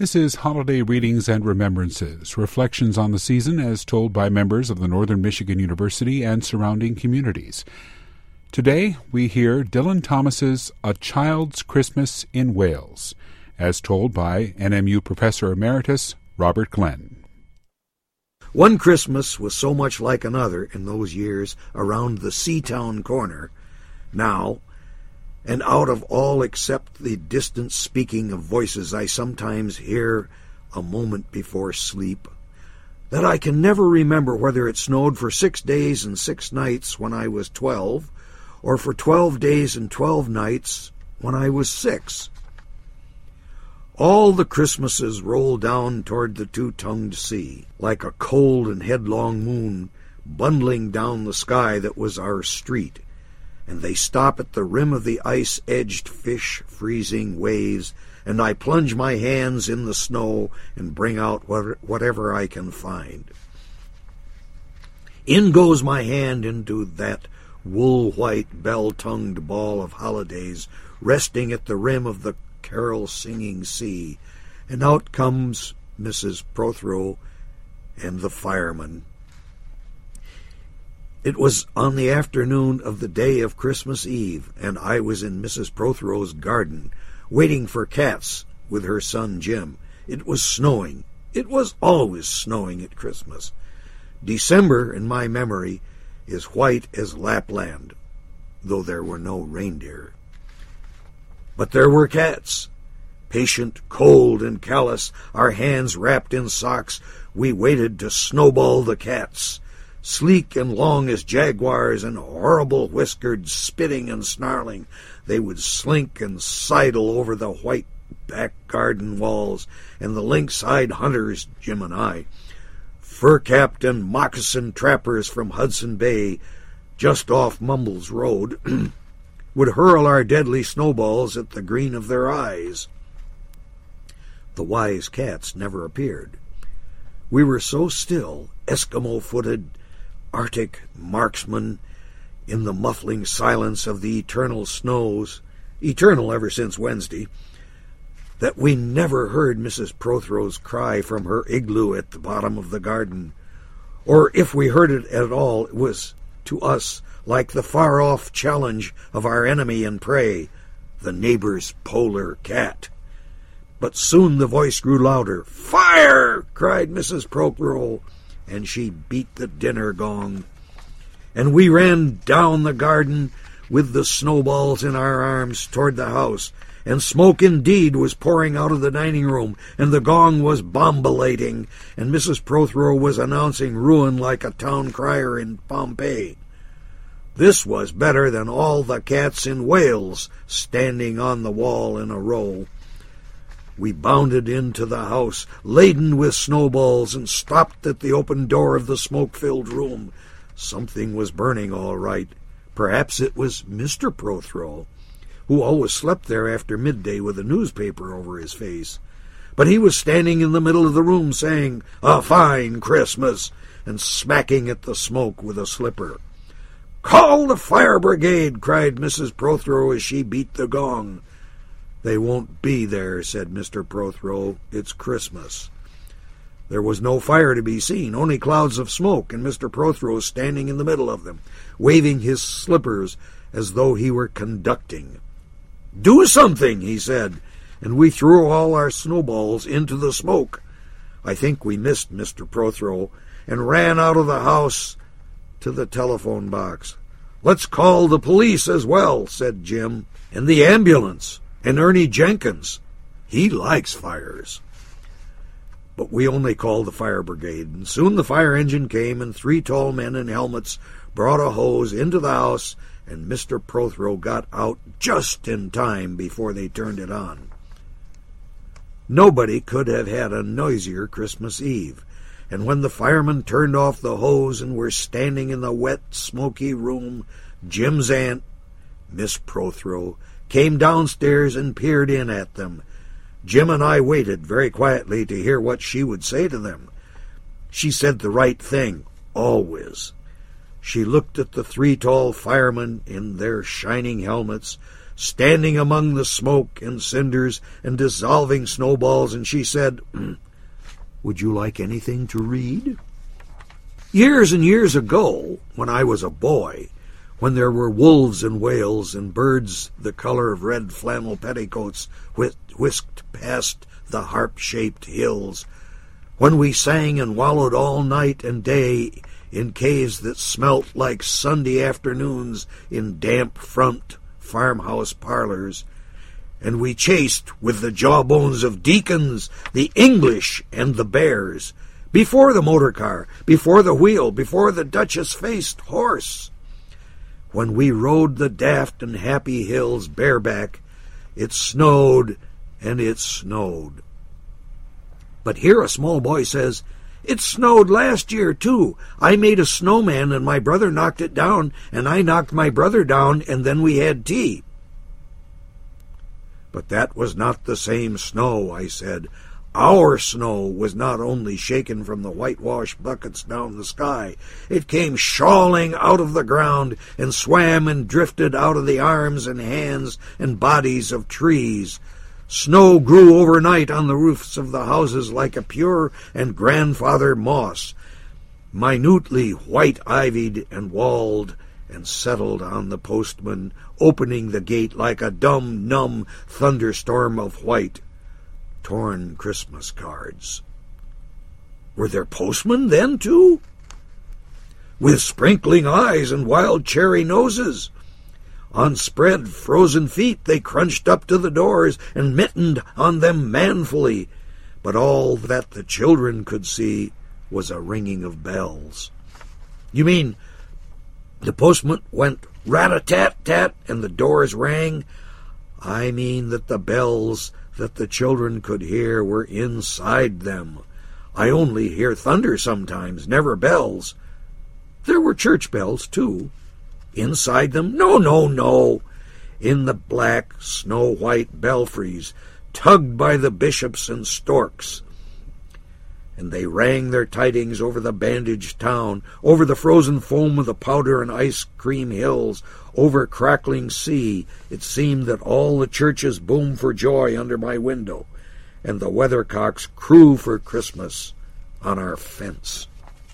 This is Holiday Readings and Remembrances, reflections on the season as told by members of the Northern Michigan University and surrounding communities. Today, we hear Dylan Thomas's A Child's Christmas in Wales, as told by NMU Professor Emeritus Robert Glenn. One Christmas was so much like another in those years around the Seatown corner. Now, and out of all except the distant speaking of voices I sometimes hear a moment before sleep, that I can never remember whether it snowed for 6 days and 6 nights when I was 12, or for 12 days and 12 nights when I was 6. All the Christmases roll down toward the two-tongued sea, like a cold and headlong moon bundling down the sky that was our street, and they stop at the rim of the ice-edged fish-freezing waves, and I plunge my hands in the snow and bring out whatever I can find. In goes my hand into that wool-white, bell-tongued ball of holidays resting at the rim of the carol-singing sea, and out comes Mrs. Prothero and the fireman. It was on the afternoon of the day of Christmas Eve, and I was in Mrs. Prothero's garden, waiting for cats with her son Jim. It was snowing. It was always snowing at Christmas. December, in my memory, is white as Lapland, though there were no reindeer. But there were cats. Patient, cold, and callous, our hands wrapped in socks, we waited to snowball the cats. Sleek and long as jaguars and horrible-whiskered, spitting and snarling, they would slink and sidle over the white back garden walls, and the lynx-eyed hunters, Jim and I, fur-capped and moccasin trappers from Hudson Bay, just off Mumbles Road, would hurl our deadly snowballs at the green of their eyes. The wise cats never appeared. We were so still, Eskimo-footed, Arctic marksmen, in the muffling silence of the eternal snows, eternal ever since Wednesday, that we never heard Mrs. Prothero's cry from her igloo at the bottom of the garden, or if we heard it at all, it was to us like the far-off challenge of our enemy and prey, the neighbor's polar cat. But soon the voice grew louder. "Fire!" cried Mrs. Prothero, and she beat the dinner gong. And we ran down the garden with the snowballs in our arms toward the house, and smoke indeed was pouring out of the dining room, and the gong was bombilating, and Mrs. Prothero was announcing ruin like a town crier in Pompeii. This was better than all the cats in Wales standing on the wall in a row. We bounded into the house, laden with snowballs, and stopped at the open door of the smoke-filled room. Something was burning all right. Perhaps it was Mr. Prothero, who always slept there after midday with a newspaper over his face. But he was standing in the middle of the room saying, "A fine Christmas," and smacking at the smoke with a slipper. "Call the fire brigade," cried Mrs. Prothero as she beat the gong. "They won't be there," said Mr. Prothero. "It's Christmas." There was no fire to be seen, only clouds of smoke, and Mr. Prothero standing in the middle of them, waving his slippers as though he were conducting. "Do something," he said, and we threw all our snowballs into the smoke. I think we missed Mr. Prothero and ran out of the house to the telephone box. "Let's call the police as well," said Jim, "and the ambulance, and Ernie Jenkins. He likes fires." But we only called the fire brigade, and soon the fire engine came, and 3 tall men in helmets brought a hose into the house, and Mr. Prothero got out just in time before they turned it on. Nobody could have had a noisier Christmas Eve, and when the firemen turned off the hose and were standing in the wet, smoky room, Jim's aunt, Miss Prothero, came downstairs and peered in at them. Jim and I waited very quietly to hear what she would say to them. She said the right thing, always. She looked at the 3 tall firemen in their shining helmets, standing among the smoke and cinders and dissolving snowballs, and she said, "Would you like anything to read?" Years and years ago, when I was a boy, when there were wolves in Wales and birds the color of red flannel petticoats whisked past the harp-shaped hills, when we sang and wallowed all night and day in caves that smelt like Sunday afternoons in damp front farmhouse parlors, and we chased with the jawbones of deacons the English and the bears, before the motor car, before the wheel, before the duchess-faced horse. When we rode the daft and happy hills bareback, it snowed and it snowed. But here a small boy says, "It snowed last year, too. I made a snowman and my brother knocked it down, and I knocked my brother down, and then we had tea." But that was not the same snow, I said. Our snow was not only shaken from the whitewash buckets down the sky. It came shawling out of the ground and swam and drifted out of the arms and hands and bodies of trees. Snow grew overnight on the roofs of the houses like a pure and grandfather moss, minutely white-ivied and walled, and settled on the postman, opening the gate like a dumb, numb thunderstorm of white. Torn Christmas cards. Were there postmen then, too? With sprinkling eyes and wild cherry noses. On spread frozen feet they crunched up to the doors and mittened on them manfully, but all that the children could see was a ringing of bells. You mean the postman went rat-a-tat-tat and the doors rang? I mean that the bells that the children could hear were inside them. I only hear thunder sometimes, never bells. There were church bells, too. Inside them? No. In the black, snow-white belfries, tugged by the bishops and storks. And they rang their tidings over the bandaged town, over the frozen foam of the powder and ice cream hills, over crackling sea. It seemed that all the churches boomed for joy under my window, and the weathercocks crew for Christmas on our fence.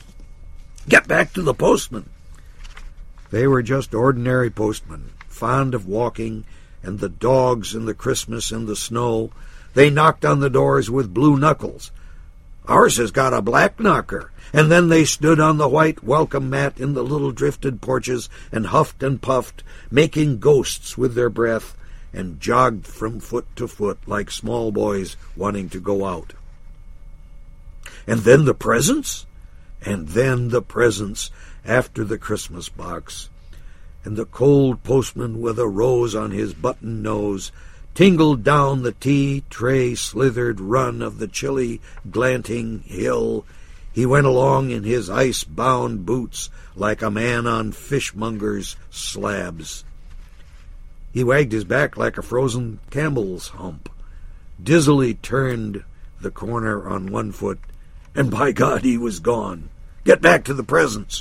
Get back to the postmen. They were just ordinary postmen, fond of walking, and the dogs and the Christmas and the snow. They knocked on the doors with blue knuckles. Ours has got a black knocker. And then they stood on the white welcome mat in the little drifted porches and huffed and puffed, making ghosts with their breath, and jogged from foot to foot like small boys wanting to go out. And then the presents? And then the presents after the Christmas box. And the cold postman with a rose on his button nose tingled down the tea-tray slithered run of the chilly, glanting hill. He went along in his ice-bound boots like a man on fishmonger's slabs. He wagged his back like a frozen camel's hump, dizzily turned the corner on one foot, and by God he was gone. Get back to the presents.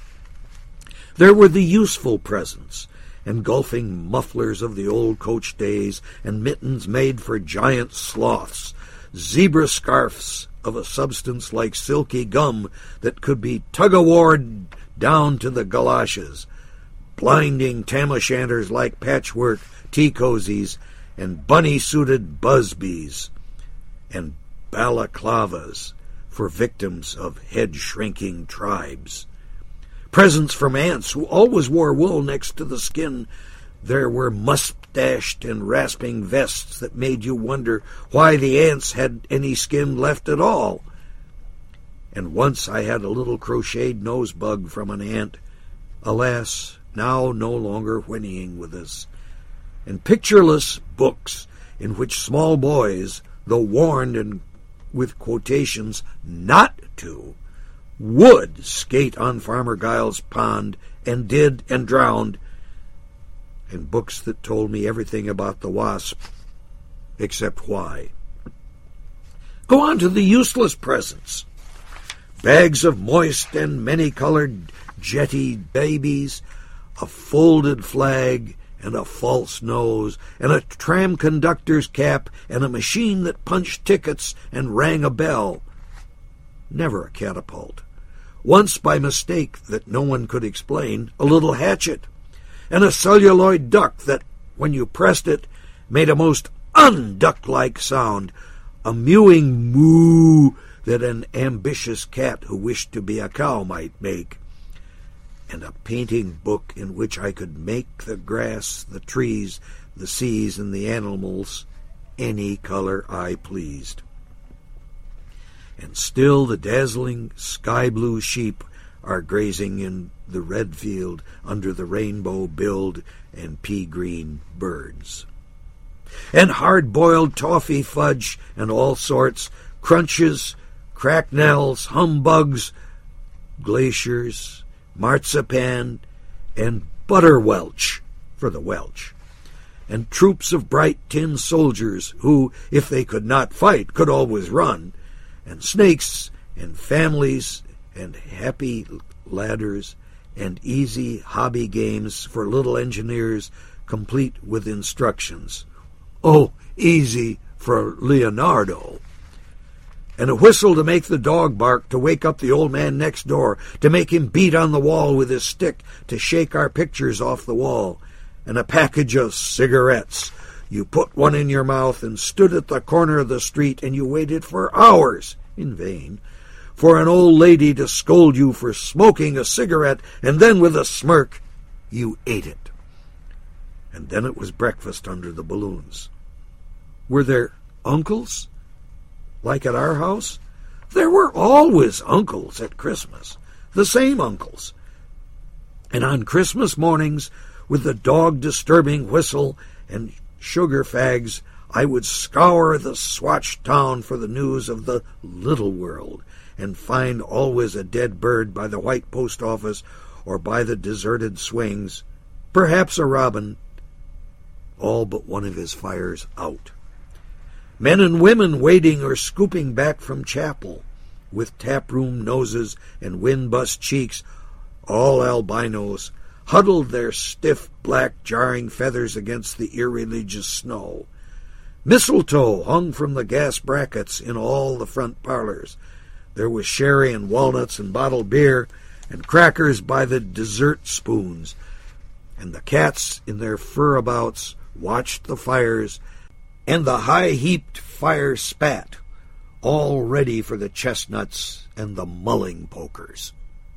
There were the useful presents, engulfing mufflers of the old coach days and mittens made for giant sloths, zebra scarfs of a substance like silky gum that could be tug-o-warred down to the galoshes, blinding tam-o'-shanters like patchwork tea-cozies, and bunny-suited busbies, and balaclavas for victims of head-shrinking tribes. Presents from aunts who always wore wool next to the skin. There were mustached and rasping vests that made you wonder why the aunts had any skin left at all. And once I had a little crocheted nosebug from an aunt, alas, now no longer whinnying with us, and pictureless books in which small boys, though warned and with quotations not to, would skate on Farmer Giles' pond, and did, and drowned, and books that told me everything about the wasp, except why. Go on to the useless presents. Bags of moist and many-colored jetty babies, a folded flag, and a false nose, and a tram conductor's cap, and a machine that punched tickets and rang a bell. Never a catapult. Once, by mistake that no one could explain, a little hatchet, and a celluloid duck that, when you pressed it, made a most unduck-like sound, a mewing moo that an ambitious cat who wished to be a cow might make, and a painting book in which I could make the grass, the trees, the seas, and the animals any color I pleased. And still the dazzling sky-blue sheep are grazing in the red field under the rainbow-billed and pea-green birds. And hard-boiled toffee fudge and all sorts, crunches, cracknels, humbugs, glaciers, marzipan, and butterwelch for the Welch, and troops of bright tin soldiers who, if they could not fight, could always run, and snakes, and families, and happy ladders, and easy hobby games for little engineers, complete with instructions. Oh, easy for Leonardo. And a whistle to make the dog bark, to wake up the old man next door, to make him beat on the wall with his stick, to shake our pictures off the wall, and a package of cigarettes. You put one in your mouth and stood at the corner of the street, and you waited for hours, in vain, for an old lady to scold you for smoking a cigarette, and then with a smirk you ate it. And then it was breakfast under the balloons. Were there uncles, like at our house? There were always uncles at Christmas, the same uncles. And on Christmas mornings, with the dog-disturbing whistle and sugar fags, I would scour the Swatch town for the news of the little world, and find always a dead bird by the white post office or by the deserted swings, perhaps a robin, all but one of his fires out. Men and women waiting or scooping back from chapel, with taproom noses and wind-bust cheeks, all albinos, huddled their stiff, black, jarring feathers against the irreligious snow. Mistletoe hung from the gas brackets in all the front parlors. There was sherry and walnuts and bottled beer, and crackers by the dessert spoons, and the cats in their furabouts watched the fires, and the high-heaped fire spat, all ready for the chestnuts and the mulling pokers.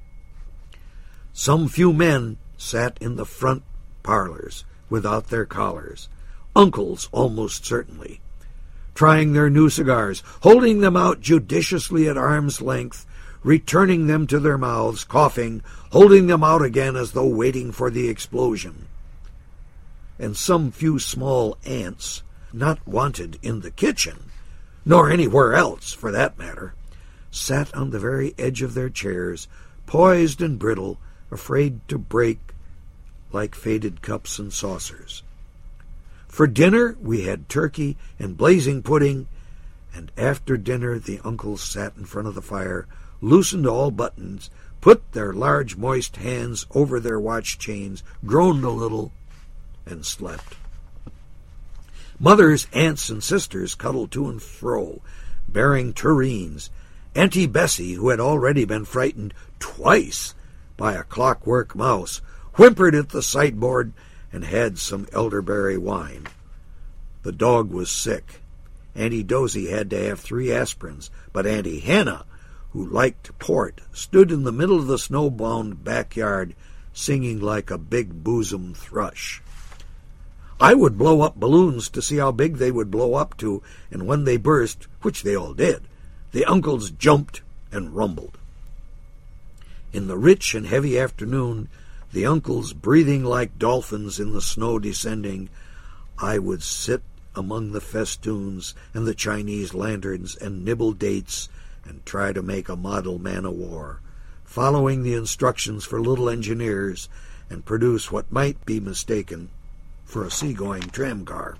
Some few men sat in the front parlors without their collars, uncles almost certainly, trying their new cigars, holding them out judiciously at arm's length, returning them to their mouths, coughing, holding them out again as though waiting for the explosion. And some few small ants, not wanted in the kitchen, nor anywhere else for that matter, sat on the very edge of their chairs, poised and brittle, afraid to break like faded cups and saucers. For dinner we had turkey and blazing pudding, and after dinner the uncles sat in front of the fire, loosened all buttons, put their large moist hands over their watch chains, groaned a little, and slept. Mothers, aunts, and sisters cuddled to and fro, bearing tureens. Auntie Bessie, who had already been frightened twice by a clockwork mouse, whimpered at the sideboard and had some elderberry wine. The dog was sick. Auntie Dozy had to have 3 aspirins, but Auntie Hannah, who liked port, stood in the middle of the snowbound backyard, singing like a big bosom thrush. I would blow up balloons to see how big they would blow up to, and when they burst, which they all did, the uncles jumped and rumbled. In the rich and heavy afternoon, the uncles breathing like dolphins in the snow descending, I would sit among the festoons and the Chinese lanterns and nibble dates and try to make a model man-o'-war, following the instructions for little engineers, and produce what might be mistaken for a seagoing tramcar.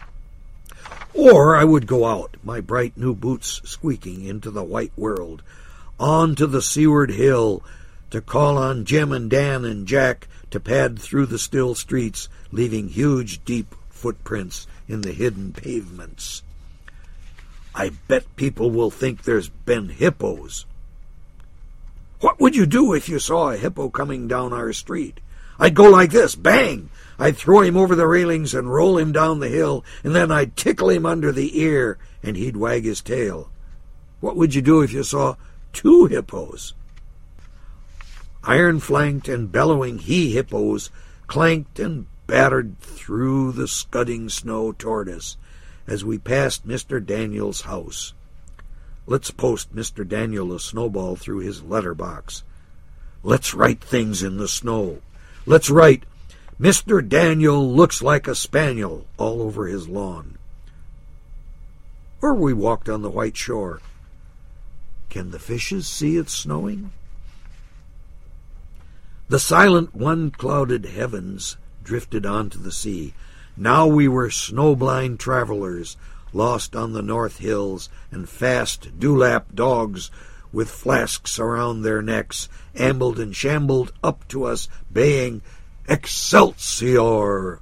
Or I would go out, my bright new boots squeaking, into the white world, on to the seaward hill, to call on Jim and Dan and Jack to pad through the still streets, leaving huge, deep footprints in the hidden pavements. I bet people will think there's been hippos. What would you do if you saw a hippo coming down our street? I'd go like this, bang! I'd throw him over the railings and roll him down the hill, and then I'd tickle him under the ear, and he'd wag his tail. What would you do if you saw 2 hippos? Iron-flanked and bellowing he-hippos clanked and battered through the scudding snow toward us as we passed Mr. Daniel's house. Let's post Mr. Daniel a snowball through his letterbox. Let's write things in the snow. Let's write, Mr. Daniel looks like a spaniel all over his lawn. Or we walked on the white shore. Can the fishes see it's snowing? The silent one-clouded heavens drifted onto the sea. Now we were snow-blind travelers, lost on the north hills, and fast dewlap dogs with flasks around their necks ambled and shambled up to us, baying, Excelsior!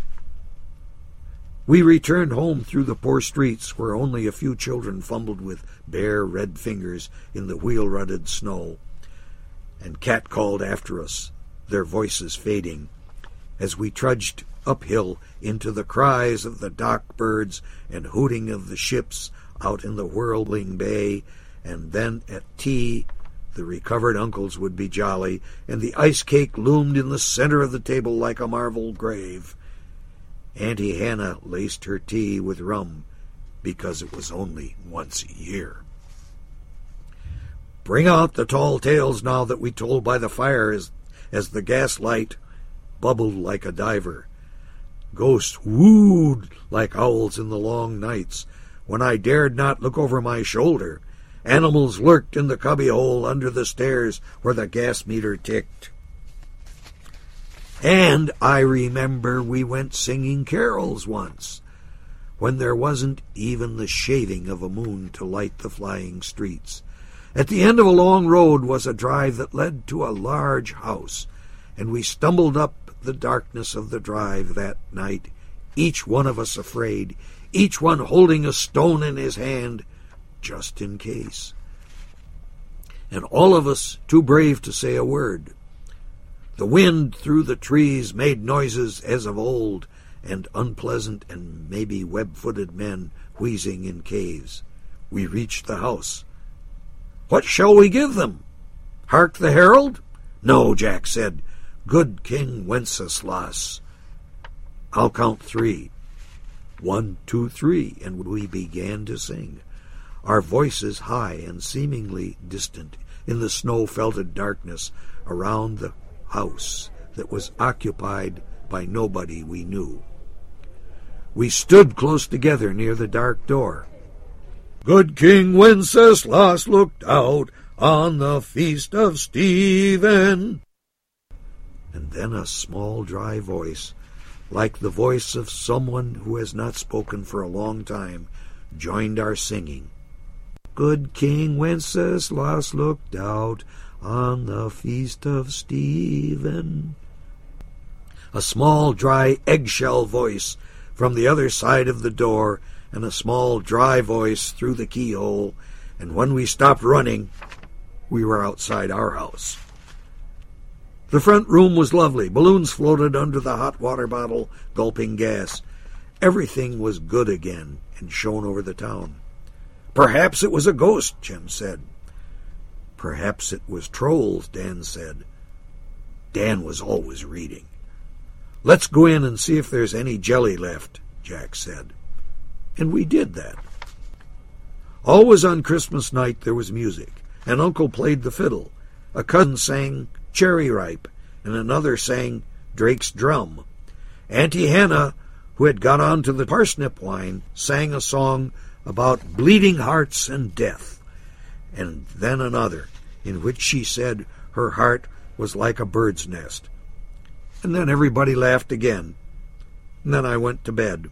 We returned home through the poor streets where only a few children fumbled with bare red fingers in the wheel-rutted snow, and Cat called after us, their voices fading, as we trudged uphill into the cries of the dock birds and hooting of the ships out in the whirling bay, and then at tea the recovered uncles would be jolly, and the ice cake loomed in the center of the table like a marble grave. Auntie Hannah laced her tea with rum because it was only once a year. Bring out the tall tales now that we told by the fire as the gaslight bubbled like a diver. Ghosts wooed like owls in the long nights when I dared not look over my shoulder. Animals lurked in the cubbyhole under the stairs where the gas meter ticked. And I remember we went singing carols once, when there wasn't even the shaving of a moon to light the flying streets. At the end of a long road was a drive that led to a large house, and we stumbled up the darkness of the drive that night, each one of us afraid, each one holding a stone in his hand, just in case. And all of us too brave to say a word. The wind through the trees made noises as of old, and unpleasant and maybe web-footed men wheezing in caves. We reached the house. What shall we give them? Hark the herald? No, Jack said. Good King Wenceslas. I'll count 3. 1, 2, 3, and we began to sing, our voices high and seemingly distant in the snow-felted darkness around the house that was occupied by nobody we knew. We stood close together near the dark door. Good King Wenceslas looked out on the feast of Stephen. And then a small, dry voice, like the voice of someone who has not spoken for a long time, joined our singing. Good King Wenceslas looked out on the feast of Stephen. A small, dry, eggshell voice from the other side of the door, and a small, dry voice through the keyhole, and when we stopped running, we were outside our house. The front room was lovely. Balloons floated under the hot water bottle, gulping gas. Everything was good again and shone over the town. Perhaps it was a ghost, Jim said. Perhaps it was trolls, Dan said. Dan was always reading. Let's go in and see if there's any jelly left, Jack said. And we did that. Always on Christmas night there was music. An uncle played the fiddle. A cousin sang Cherry Ripe, and another sang Drake's Drum. Auntie Hannah, who had got on to the parsnip wine, sang a song about bleeding hearts and death, and then another, in which she said her heart was like a bird's nest. And then everybody laughed again, and then I went to bed.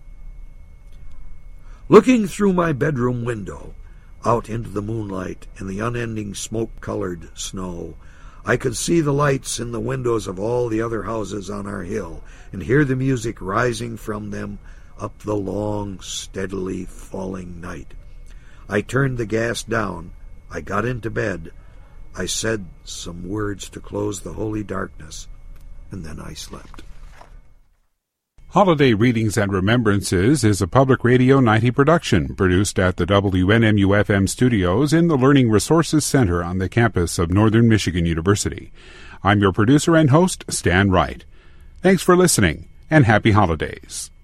Looking through my bedroom window, out into the moonlight and the unending smoke-colored snow, I could see the lights in the windows of all the other houses on our hill, and hear the music rising from them up the long, steadily falling night. I turned the gas down. I got into bed. I said some words to close the holy darkness, and then I slept. Holiday Readings and Remembrances is a Public Radio 90 production produced at the WNMU-FM studios in the Learning Resources Center on the campus of Northern Michigan University. I'm your producer and host, Stan Wright. Thanks for listening, and happy holidays.